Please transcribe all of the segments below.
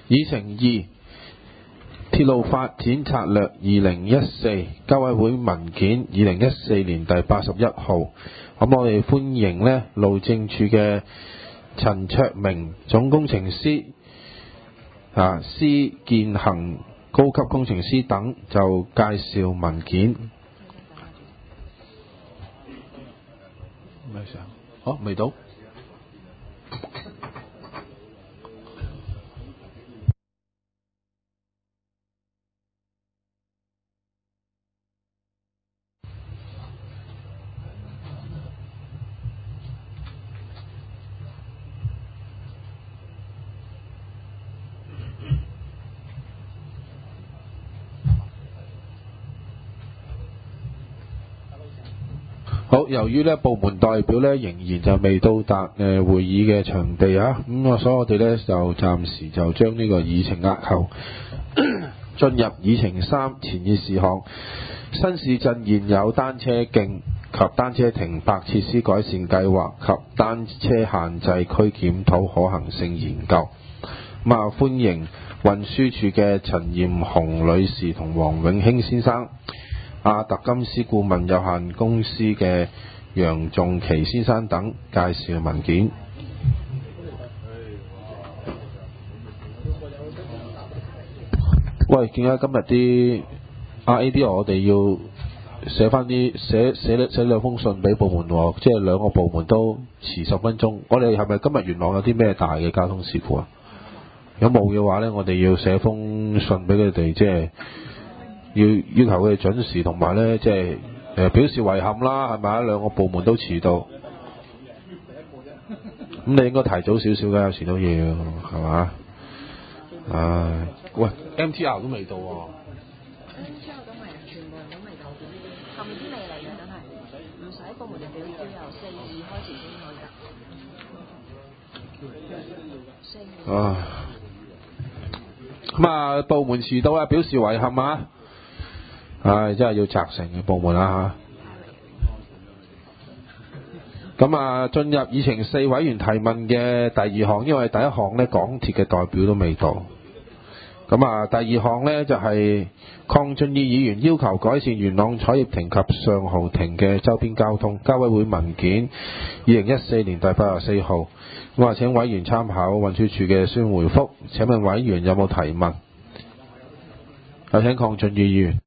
議程2鐵路發展策略2014交委會文件2014年第81號。咁我哋歡迎呢路政署嘅陳卓明總工程師、施建恒高級工程師等就介紹文件。未到。好，由於呢部門代表呢仍然就未到達會議嘅場地所以我哋呢就暫時就將呢個議程押後。進入議程3前議事項，新市鎮現有單車徑及單車停泊設施改善計劃及單車限制區檢討可行性研究。歡迎運輸署嘅陳艷紅女士同黃永興先生，特金斯顧問有限公司嘅楊仲琪先生等介紹文件。喂，點解今日啲AD 我哋要寫兩封信俾部門喎？即係兩個部門都遲10分鐘。我哋係咪今日元朗有啲咩大嘅交通事故啊？如果冇嘅話呢，我哋要寫封信俾佢哋，即係要求佢哋準時，同埋呢，即係表示遺憾啦，係咪？兩個部門都遲到，咁你應該提早少少㗎，有時都要係嘛？喂 ，MTR 都未到喎。 MTR 都未，全部人都未到，後面啲未嚟嘅真係，唔使部門嘅表要由4:2開始先可以㗎。 部門遲到啊，表示遺憾啊！真係要責成嘅部門啦嚇。進入議程4委員提問嘅第2項，因為第1項呢港鐵嘅代表都未到。第2項呢，就係鄺俊宇議員要求改善元朗彩業亭及上豪亭嘅周邊交通，交委會文件2014年第84號。請委員參考運輸署嘅書面回覆。請問委員有冇提問？有請鄺俊宇議員。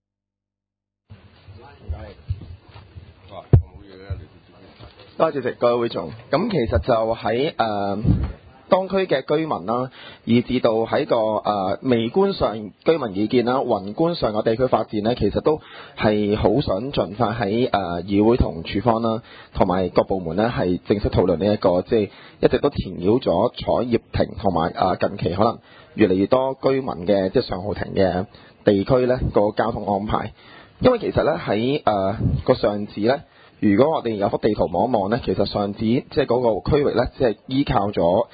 多謝主席，各位會眾。咁其實就喺當區嘅居民啦，以至到喺個微觀上居民意見啦，宏觀上個地區發展呢，其實都係好想盡快喺議會同署方啦，同埋各部門呢，係正式討論呢一個即係一直都纏繞咗彩業亭同埋近期可能越嚟越多居民嘅即係上豪亭嘅地區呢個交通安排。因為其實呢，喺個上址呢，如果我哋有幅地圖望一望呢，其實上址即係嗰個區域呢，即係依靠咗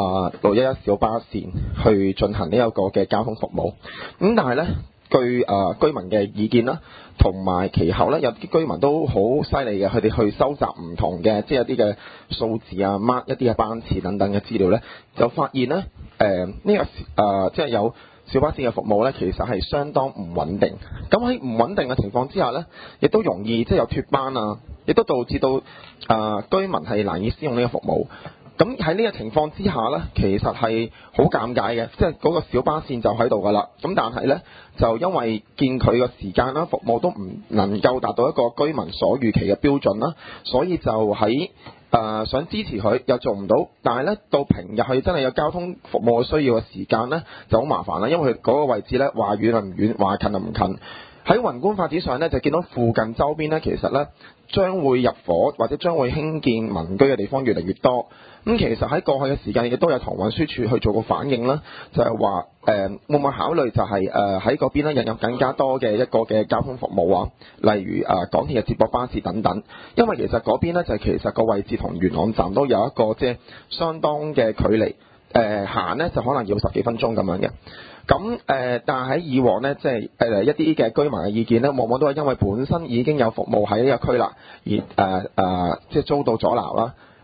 611小巴線去進行呢一個嘅交通服務。咁但係呢，據居民嘅意見啦，同埋其後呢，有啲居民都好犀利嘅，佢哋去收集唔同嘅即係一啲嘅數字mark 一啲嘅班次等等嘅資料呢，就發現呢，即係有小巴線嘅服務呢，其實係相當唔穩定。咁喺唔穩定嘅情況之下呢，亦都容易即係有脫班亦都導致到居民係難以使用呢個服務。咁喺呢個情況之下呢，其實係好尷尬嘅，即係嗰個小巴線就喺度㗎啦。咁但係呢，就因為見佢個時間啦、服務都唔能夠達到一個居民所預期嘅標準啦，所以就喺想支持佢又做唔到。但係呢，到平日佢真係有交通服務嘅需要嘅時間呢，就好麻煩啦，因為佢嗰個位置呢，話遠就唔遠，話近就唔近。喺宏觀發展上呢，就見到附近周邊呢，其實呢將會入伙或者將會興建民居嘅地方越嚟越多。咁其實喺過去嘅時間亦都有同運輸署去做過反應啦，就係話會唔會考慮就係喺嗰邊呢引入更加多嘅一個嘅交通服務例如港鐵嘅接駁巴士等等。因為其實嗰邊呢，就其實個位置同元朗站都有一個即係相當嘅距離，行呢就可能要10幾分鐘咁樣嘅。咁但係喺以往呢，即係一啲嘅居民嘅意見呢，往往都係因為本身已經有服務喺呢個區啦，而即係遭到阻撓啦。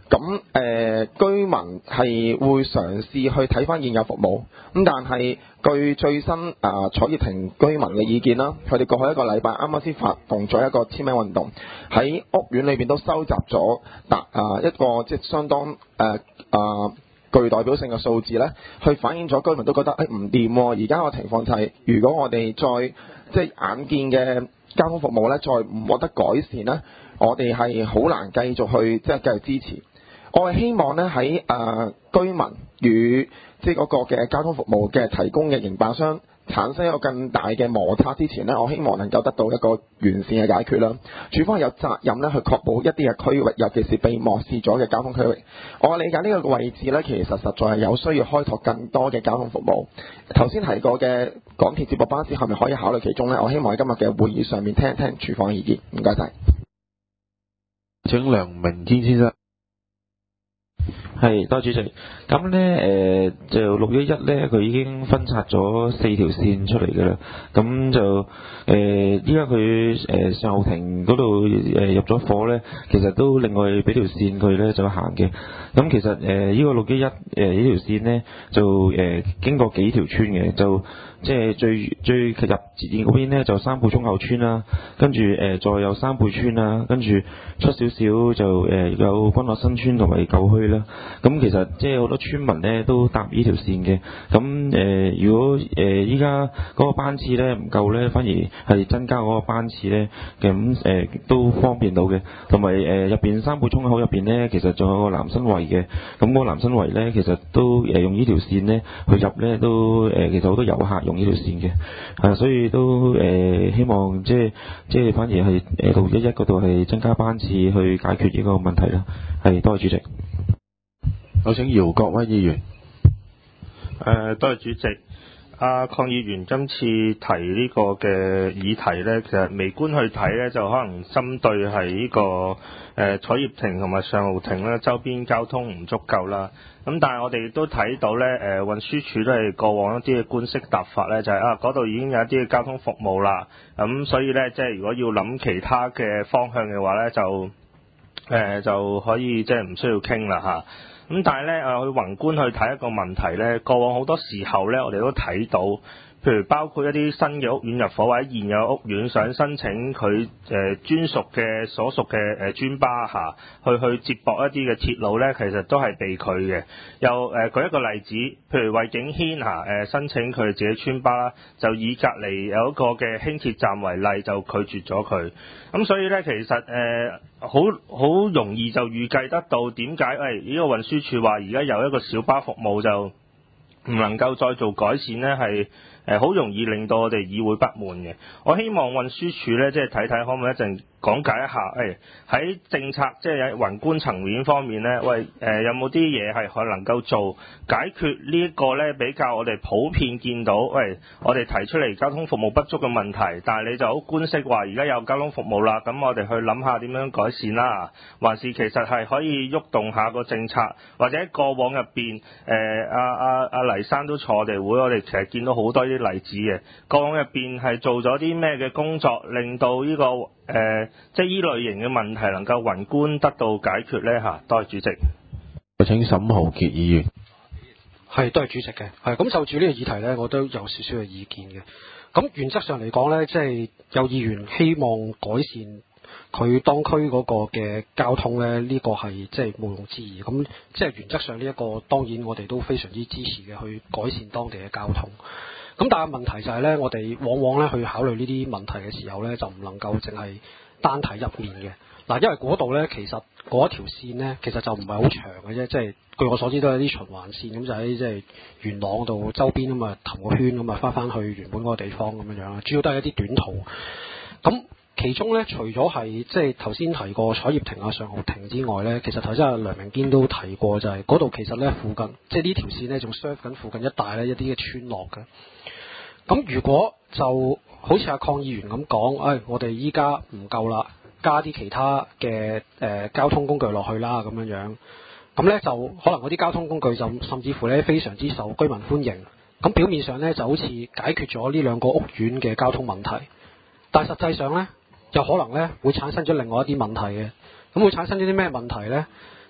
咁居民係會嘗試去睇翻現有服務，咁但係據最新彩業庭居民嘅意見啦，佢哋過去一個禮拜啱啱先發動咗一個簽名運動，喺屋苑裏邊都收集咗一個即係相當具代表性嘅數字咧，去反映咗居民都覺得唔掂喎。而家個情況就係，如果我哋再即係眼見嘅交通服務咧，再唔獲得改善咧，我哋係好難繼續去即係繼續支持。我係希望咧喺居民與即係嗰個嘅交通服務嘅提供嘅營辦商產生一個更大嘅摩擦之前呢，我希望能夠得到一個完善嘅解決啦。署方有責任咧去確保一啲嘅區域，尤其是被漠視咗嘅交通區域。我理解呢個位置呢，其實實在係有需要開拓更多嘅交通服務。頭先提過嘅港鐵接駁巴士係咪可以考慮其中呢？我希望喺今日嘅會議上面聽一聽署方嘅意見。唔該晒。 請梁明堅先生。 係，多謝主席。咁呢，就611呢，佢已經分拆咗4條線出嚟㗎啦。咁就依家佢上浩庭嗰度入咗貨呢，其實都另外俾條線佢呢就行嘅。咁其實呢個611呢條線呢，就經過幾條村嘅，就即係最入捷嗰邊呢，就三貝涌後村啦，跟住再有三貝村啦，跟住出少少就有君樂新村同埋舊墟啦。咁其實即係好多村民咧都搭呢條線嘅。咁如果依家嗰個班次咧唔夠咧，反而係增加嗰個班次咧，咁都方便到嘅。同埋入邊三貝涌口入邊咧，其實仲有個南新圍嘅。咁嗰個南新圍咧，其實都用呢條線咧去入咧，都其實好多遊客用呢條線嘅。所以都希望即係反而係611嗰度係增加班次去解決呢個問題啦。係，多謝主席。 有請姚國威議員。 多謝主席。鄺議員今次提呢個嘅議題呢，其實微觀去睇呢，就可能針對係呢個彩業庭同埋上浩庭呢周邊交通唔足夠啦。咁但係我哋都睇到呢，運輸署都係過往一啲嘅官式答法呢，就係嗰度已經有一啲嘅交通服務啦。咁所以呢，即係如果要諗其他嘅方向嘅話呢，就可以即係唔需要傾啦嚇。咁但係咧，去宏觀去睇一個問題咧，過往好多時候咧，我哋都睇到，譬如包括一啲新嘅屋苑入伙或者現有屋苑想申請佢專屬嘅所屬嘅專巴下去接駁一啲嘅鐵路咧，其實都係被拒嘅。又舉一個例子，譬如衛景軒申請佢自己專巴啦，就以隔離有一個嘅輕鐵站為例，就拒絕咗佢。咁所以咧，其實好容易就預計得到點解呢個運輸署話而家有一個小巴服務就唔能夠再做改善呢？係好容易令到我哋議會不滿嘅。我希望運輸署呢，即係睇睇可唔可以一陣講解一下，喺政策即係喺宏觀層面方面呢，有冇啲嘢係可能夠做解決呢一個呢？比較我哋普遍見到，我哋提出嚟交通服務不足嘅問題，但係你就好官式話而家有交通服務啦，咁我哋去諗下點樣改善啦，還是其實係可以喐動下個政策，或者過往入邊阿黎生都坐我哋會，我哋其實見到好多啲例子嘅，過往入邊係做咗啲咩嘅工作，令到呢個即係依類型嘅問題能夠宏觀得到解決呢？嚇。多謝主席。 有請沈豪傑議員。 係，都係主席嘅。係咁，就住呢個議題呢，我都有少少嘅意見嘅。咁原則上嚟講呢，即係有議員希望改善佢當區嗰個嘅交通呢，呢個係即係毋庸置疑。咁即係原則上呢一個，當然我哋都非常之支持嘅，去改善當地嘅交通。咁但係問題就係呢，我哋往往呢去考慮呢啲問題嘅時候呢，就唔能夠淨係單睇入面嘅。嗱，因為嗰度呢，其實嗰一條線呢，其實就唔係好長嘅啫，即係據我所知都係啲循環線，咁就喺即係元朗度周邊咁啊，氹個圈咁啊，翻去原本嗰個地方咁樣樣，主要都係一啲短途。咁其中呢，除咗係即係頭先提過彩業庭啊、上浩庭之外呢，其實頭先阿梁明堅都提過，就係嗰度其實呢附近，即係呢條線呢，仲 serve 緊附近一帶呢一啲嘅村落嘅。咁如果就好似阿鄺議員咁講，我哋依家唔夠啦，加啲其他嘅交通工具落去啦，咁樣樣，咁呢就可能嗰啲交通工具就甚至乎呢非常之受居民歡迎。咁表面上呢就好似解決咗呢兩個屋苑嘅交通問題，但係實際上呢，有可能呢會產生咗另外一啲問題嘅。咁會產生咗啲咩問題呢？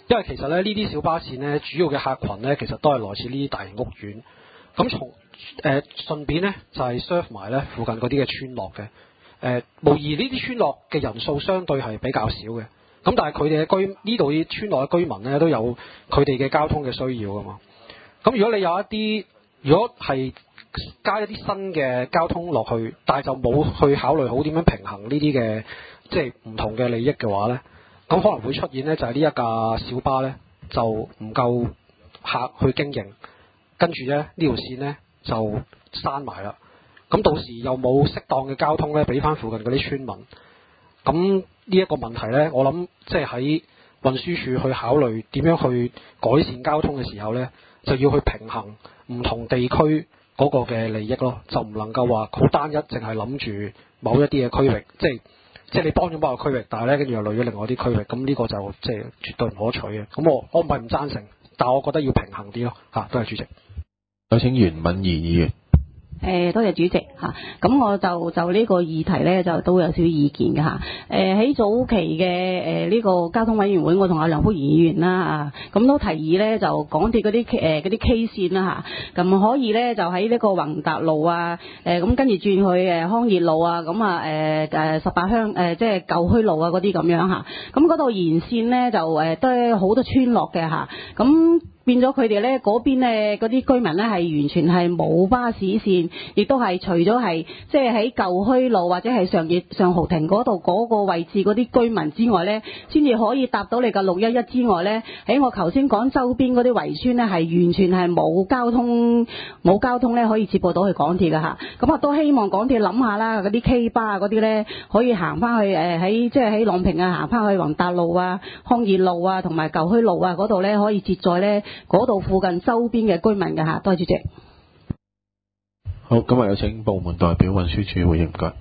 因為其實咧呢啲小巴線咧主要嘅客群咧其實都係來自呢啲大型屋苑，咁順便咧就係 serve 埋咧附近嗰啲嘅村落嘅，無疑呢啲村落嘅人數相對係比較少嘅，咁但係佢哋嘅呢度啲村落嘅居民咧都有佢哋嘅交通嘅需要㗎嘛，咁如果你有一啲如果係加一啲新嘅交通落去，但係就冇去考慮好點樣平衡呢啲嘅即係唔同嘅利益嘅話呢，咁可能會出現呢，就係呢一架小巴呢，就唔夠客去經營，跟住呢條線呢，就閂埋啦。咁到時又冇適當嘅交通呢，俾翻附近嗰啲村民。咁呢一個問題呢，我諗即係喺運輸署去考慮點樣去改善交通嘅時候呢，就要去平衡唔同地區嗰個嘅利益咯，就唔能夠話好單一，淨係諗住某一啲嘅區域，即係你幫咗某個區域，但係咧跟住又累咗另外啲區域，咁呢個就即係絕對唔可取嘅。咁我唔係唔贊成，但係我覺得要平衡啲咯。多謝主席。 有請袁敏儀議員。 多謝主席嚇，咁我就呢個議題咧就都有少少意見嘅嚇。喺早期嘅呢個交通委員會，我同阿梁福賢議員啦咁都提議咧就港鐵嗰啲K 線啦嚇，咁可以咧就喺呢個宏達路啊，咁跟住轉去康業路啊，咁啊18鄉即係舊墟路啊嗰啲咁樣嚇，咁嗰度沿線咧就都係好多村落嘅嚇，咁變咗佢哋咧嗰邊咧嗰啲居民咧係完全係冇巴士線，亦都係除咗係即係喺舊墟路或者係上豪庭嗰度嗰個位置嗰啲居民之外咧，先至可以搭到你嘅611之外咧，喺我頭先講周邊嗰啲圍村咧係完全係冇交通咧可以接駁到去港鐵㗎嚇。咁我都希望港鐵諗下啦，嗰啲 K 巴嗰啲咧可以行翻去即係喺朗屏啊行翻去宏達路啊、康業路啊同埋舊墟路啊嗰度咧可以接載咧嗰度附近周邊嘅居民嘅嚇。多謝主席。 好，咁啊有請部門代表運輸署回應，唔該。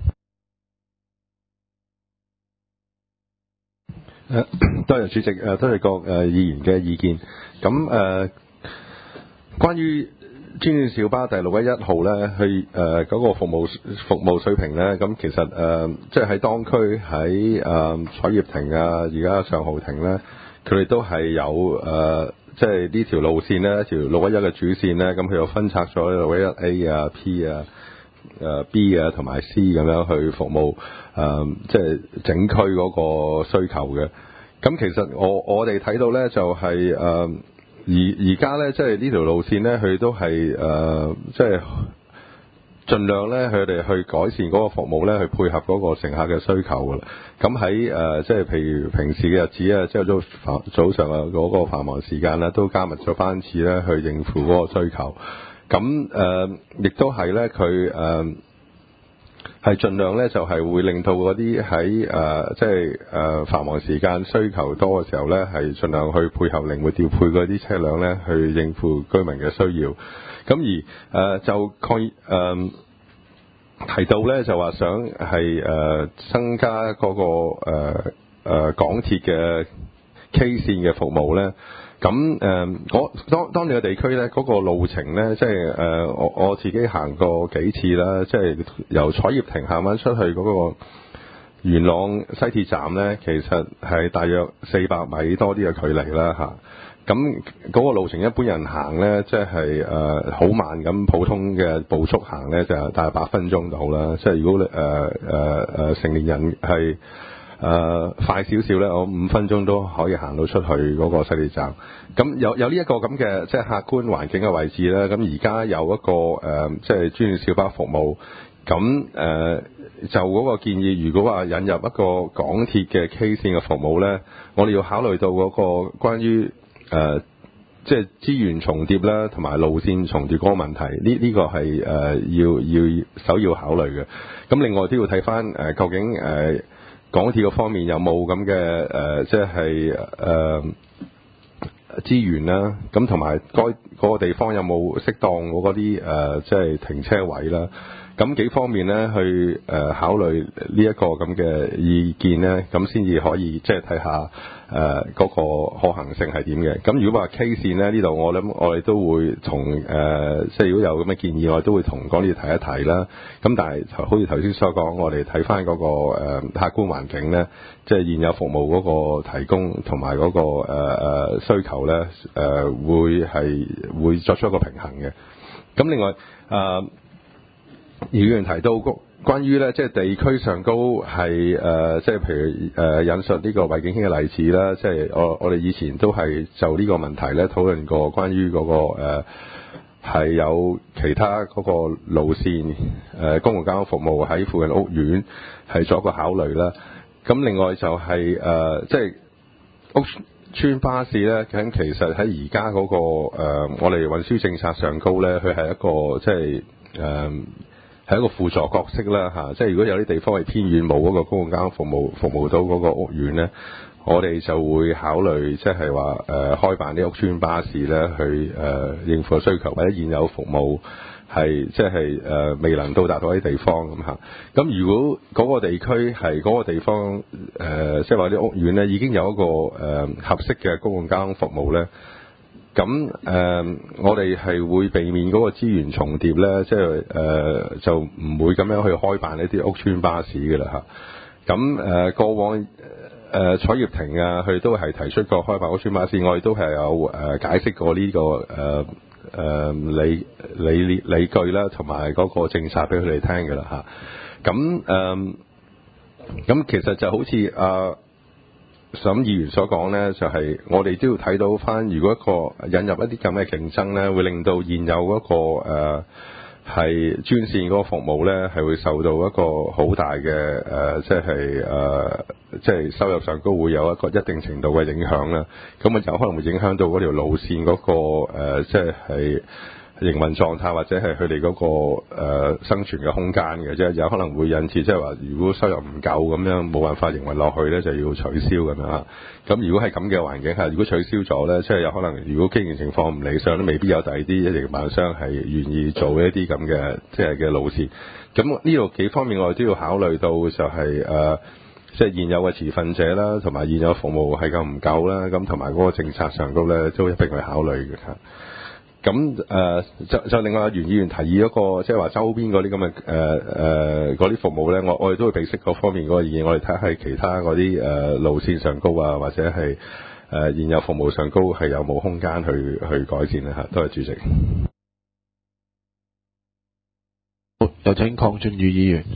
多謝主席，多謝各議員嘅意見。咁關於專線小巴第611號咧，去嗰個服務水平咧，咁其實即係喺當區喺彩業亭啊，而家上豪庭咧，佢哋都係有即係呢條路線咧，一條611嘅主線咧，咁佢又分拆咗611A 啊、P 啊、B 啊同埋 C 咁樣去服務即係整區嗰個需求嘅。咁其實我哋睇到咧就係而家咧即係呢條路線咧，佢都係即係盡量咧佢哋去改善嗰個服務咧，去配合嗰個乘客嘅需求噶啦。咁喺即係譬如平時嘅日子啊，朝早上啊嗰個繁忙時間咧，都加密咗班次咧去應付嗰個需求。咁亦都係咧佢係盡量咧就係會令到嗰啲喺即係繁忙時間需求多嘅時候咧，係盡量去配合靈活調配嗰啲車輛咧，去應付居民嘅需要。咁而就提到咧就話想係增加嗰個港鐵嘅 K 線嘅服務咧。咁當你嘅地區咧，嗰個路程咧，即係我自己行過幾次啦，即係由彩業亭行翻出去嗰個元朗西鐵站咧，其實係大約400米多啲嘅距離啦嚇。咁嗰個路程一般人行咧，即係好慢咁，普通嘅步速行咧就大約8分鐘到啦。即係如果成年人係快少少咧，我5分鐘都可以行到出去嗰個西鐵站。咁有呢一個咁嘅即係客觀環境嘅位置咧。咁而家有一個即係專線小巴服務。咁就嗰個建議，如果話引入一個港鐵嘅 K 線嘅服務咧，我哋要考慮到嗰個關於即係資源重疊啦，同埋路線重疊嗰個問題。呢個係要首要考慮嘅。咁另外都要睇翻究竟港鐵嗰方面有冇咁嘅即係資源啦，咁同埋嗰個地方有冇適當嗰啲即係停車位啦。 咁幾方面咧去考慮呢一個咁嘅意見咧，咁先至可以即係睇下嗰個可行性係點嘅。咁如果話 K 線咧，呢度我諗我哋都會同即係如果有咁嘅建議，我哋都會同港鐵提一提啦。咁但係好似頭先所講，我哋睇翻嗰個客觀環境咧，即係現有服務嗰個提供同埋嗰個需求咧，會作出一個平衡嘅。咁另外議員提到關於咧，即係地區上高係即係譬如引述呢個衛景軒嘅例子啦，即係我哋以前都係就呢個問題咧討論過，關於嗰個係有其他嗰個路線公共交通服務喺附近屋苑係作一個考慮啦。咁另外就係即係屋邨巴士咧，咁其實喺而家嗰個我哋運輸政策上高咧，佢係一個即係係一個輔助角色啦嚇，即係如果有啲地方係偏遠冇嗰個公共交通服務到嗰個屋苑咧，我哋就會考慮即係話開辦啲屋邨巴士咧去應付需求，或者現有服務係即係未能到達到啲地方咁嚇。咁如果嗰個地區係嗰個地方即係話啲屋苑咧已經有一個合適嘅公共交通服務咧。咁我哋係會避免嗰個資源重疊咧，即係就唔會咁樣去開辦呢啲屋邨巴士嘅啦嚇。咁過往彩業庭啊，佢都係提出過開辦屋邨巴士，我哋都係有解釋過呢個理據啦，同埋嗰個政策俾佢哋聽嘅啦嚇。咁其實就好似沈議員所講呢，就係我哋都要睇到翻，如果引入一啲咁嘅競爭呢，會令到現有嗰個係專線嗰個服務呢，係會受到一個好大嘅即係收入上高會有一個一定程度嘅影響啦。咁啊有可能會影響到嗰條路線嗰個即係營運狀態，或者係佢哋嗰個生存嘅空間嘅啫，有可能會引致即係話，如果收入唔夠咁樣冇辦法營運落去咧，就要取消咁樣啦。咁如果係咁嘅環境下，如果取消咗咧，即係有可能如果經營情況唔理想，都未必有第二啲營辦商係願意做一啲咁嘅即係嘅路線。咁呢度幾方面我哋都要考慮到，就係即係現有嘅持份者啦，同埋現有服務係夠唔夠啦，咁同埋嗰個政策上高咧都一並去考慮嘅嚇。咁就另外袁議員提議嗰個即係話周邊嗰啲咁嘅嗰啲服務咧，我哋都會俾息嗰方面嗰個意見，我哋睇下其他嗰啲路線上高啊，或者係現有服務上高係有冇空間去改善咧嚇。多謝主席。 有請鄺俊宇議員。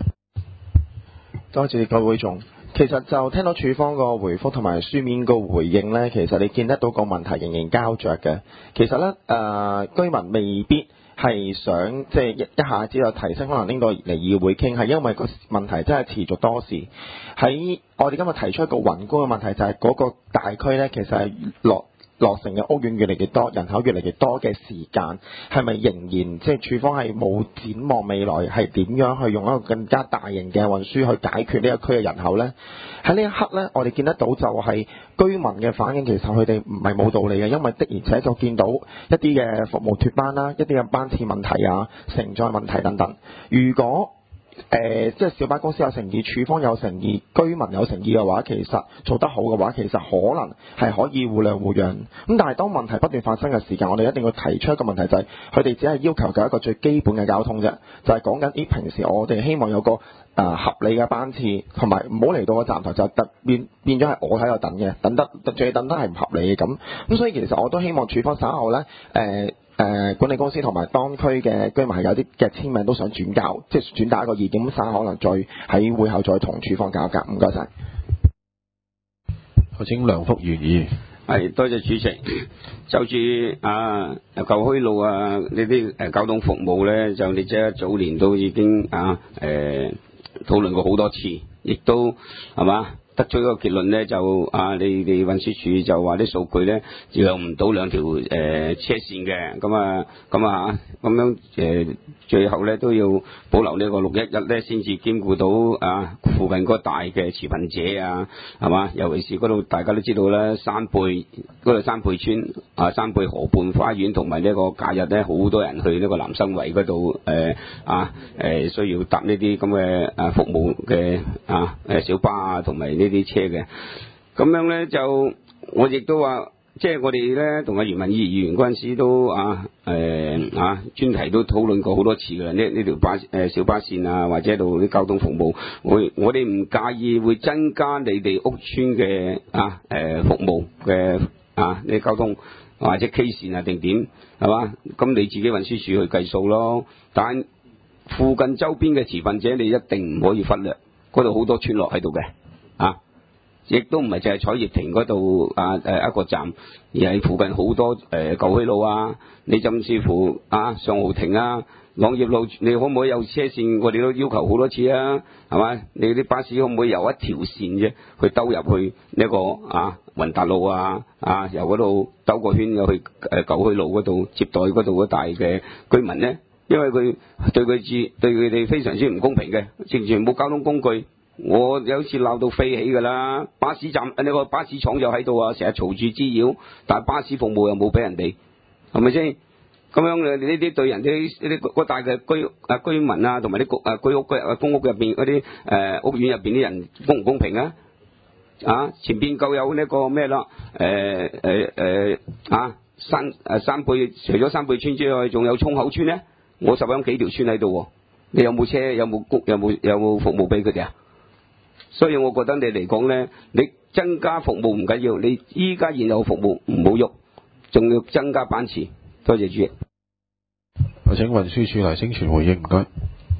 多謝各位會眾。其實就聽到署方個回覆同埋書面個回應呢，其實你見得到個問題仍然膠着嘅。其實呢，居民未必係想即係一下子就提升，可能拎到嚟議會傾，係因為個問題真係持續多時。喺我哋今日提出一個宏觀嘅問題，就係嗰個大區呢，其實係落成嘅屋苑越嚟越多，人口越嚟越多嘅時間，係咪仍然即係署方係冇展望未來係點樣去用一個更加大型嘅運輸去解決呢一區嘅人口呢？喺呢一刻呢，我哋見得到就係居民嘅反應，其實佢哋唔係冇道理嘅，因為的而且確見到一啲嘅服務脫班啦，一啲嘅班次問題啊、承載問題等等。如果即係小巴公司有誠意，署方有誠意，居民有誠意嘅話，其實做得好嘅話，其實可能係可以互諒互讓。咁但係當問題不斷發生嘅時間，我哋一定要提出一個問題，就係佢哋只係要求嘅一個最基本嘅交通啫，就係講緊平時我哋希望有個合理嘅班次，同埋唔好嚟到個站台就變咗係我喺度等嘅，仲要等得係唔合理嘅咁。所以其實我都希望署方稍後呢。管理公司同埋當區嘅居民係有啲嘅簽名都想轉交，即係轉達一個意見，咁稍可能再喺會後再同署方交夾。唔該晒。 我請梁福元議員。 係，多謝主席。就住舊墟路啊呢啲交通服務咧，就你即係早年都已經討論過好多次，亦都係嘛得出一個結論咧，就你哋運輸署就話啲數據咧用唔到兩條車線嘅，咁樣最後咧都要保留呢個611咧，先至兼顧到附近嗰大嘅持份者係嘛？尤其是嗰度大家都知道咧，山貝嗰度山貝村山貝河畔花園同埋呢個假日咧，好多人去呢個南生圍嗰度需要搭呢啲咁嘅服務嘅小巴同埋呢啲車嘅，咁樣咧就我亦都話，即係我哋咧同阿袁文義議員嗰陣時都專題都討論過好多次㗎啦。呢條小巴線或者度啲交通服務，我哋唔介意會增加你哋屋邨嘅服務嘅呢交通或者 K 線定點係嘛？咁你自己運輸署去計數咯。但附近周邊嘅持份者你一定唔可以忽略，嗰度好多村落喺度嘅。亦都唔係淨係彩業亭嗰度一個站，而係附近好多舊墟路你甚至乎上豪庭朗業路，你可唔可以有車線？我哋都要求好多次係嘛？你啲巴士可唔可以有一條線啫，去兜入去呢個雲達路由嗰度兜個圈入去舊墟路嗰度接待嗰度嗰大嘅居民呢？因為佢對佢哋非常之唔公平嘅，完全冇交通工具。我有次鬧到飛起㗎啦，巴士站呢個巴士廠就喺度成日嘈住滋擾，但係巴士服務又冇俾人哋，係咪先？咁樣呢啲對人哋呢啲嗰大嘅居民同埋啲居屋公屋入邊嗰啲屋苑入邊啲人公唔公平前邊夠有呢個咩啦？山貝除咗山貝村之外，仲有涌口村呢？我實有幾條村喺度，你有冇車？有冇服務俾佢哋？所以我覺得你嚟講咧，你增加服務唔緊要，你依家現有服務唔好喐，仲要增加班次。多謝主席。 我請運輸署嚟聲傳回應，唔該。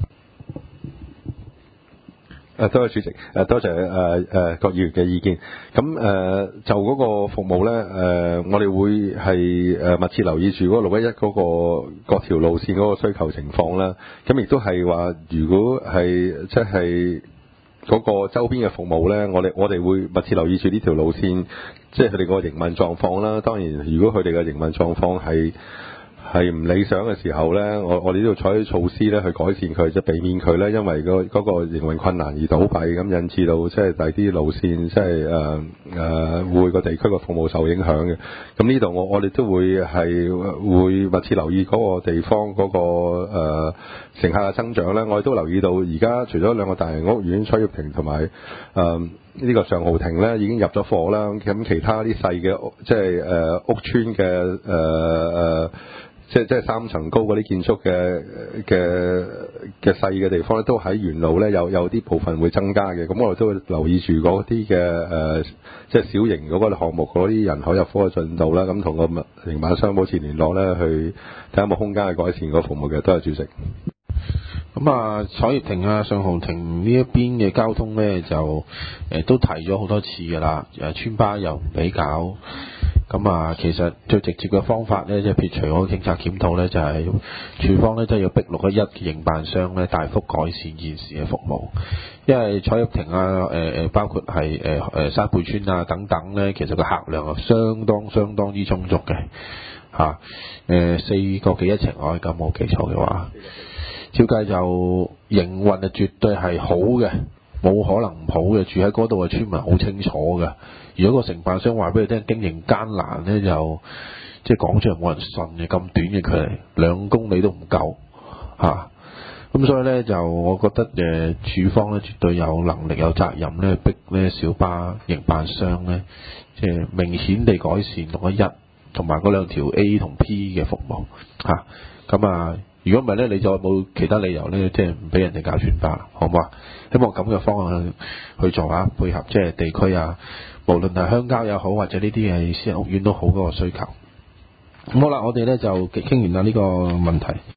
多謝主席，多謝各議員嘅意見。咁就嗰個服務咧，我哋會係密切留意住嗰個611嗰個各條路線嗰個需求情況啦。咁亦都係話，如果係即係嗰個周邊嘅服務咧，我哋會密切留意住呢條路線，即係佢哋個營運狀況啦。當然，如果佢哋嘅營運狀況係唔理想嘅時候咧，我哋都要採取措施咧去改善佢，即係避免佢咧因為嗰個營運困難而倒閉，咁引致到即係第啲路線即係會個地區個服務受影響嘅。咁呢度我哋都會密切留意嗰個地方嗰個乘客嘅增長咧。我哋都留意到而家除咗兩個大型屋苑彩業亭同埋呢個上豪庭咧已經入咗貨啦，咁其他啲細嘅即係屋邨嘅即係3層高嗰啲建築嘅細嘅地方咧，都喺沿路咧有啲部分會增加嘅。咁我哋都會留意住嗰啲嘅即係小型嗰個項目嗰啲人口入伙嘅進度啦。咁同個營辦商保持聯絡咧，去睇下有冇空間去改善個服務嘅。多謝主席。 咁彩業亭上豪庭呢一邊嘅交通咧就都提咗好多次㗎啦，村巴又唔俾搞。咁其實最直接嘅方法咧，即係撇除我警察檢討咧，就係署方咧都要逼611嘅營辦商咧大幅改善現時嘅服務，因為彩業亭包括係山貝村等等咧，其實個客量係相當之充足嘅4個幾一程，我咁冇記錯嘅話，照計就營運絕對係好嘅，冇可能唔好嘅。住喺嗰度嘅村民好清楚嘅。如果個承辦商話俾佢聽經營艱難咧，就即係講出嚟冇人信嘅，咁短嘅距離2公里都唔夠咁所以咧就我覺得署方咧絕對有能力有責任咧逼呢小巴營辦商咧即係明顯地改善611同埋嗰2條 A 同 P 嘅服務咁如果唔係咧，你再冇其他理由咧，即係唔俾人哋搞村巴，好唔好？希望咁嘅方向去做配合即係地區無論係鄉郊又好，或者呢啲係私人屋苑都好嗰個需求。咁好啦，我哋咧就傾完啦呢個問題。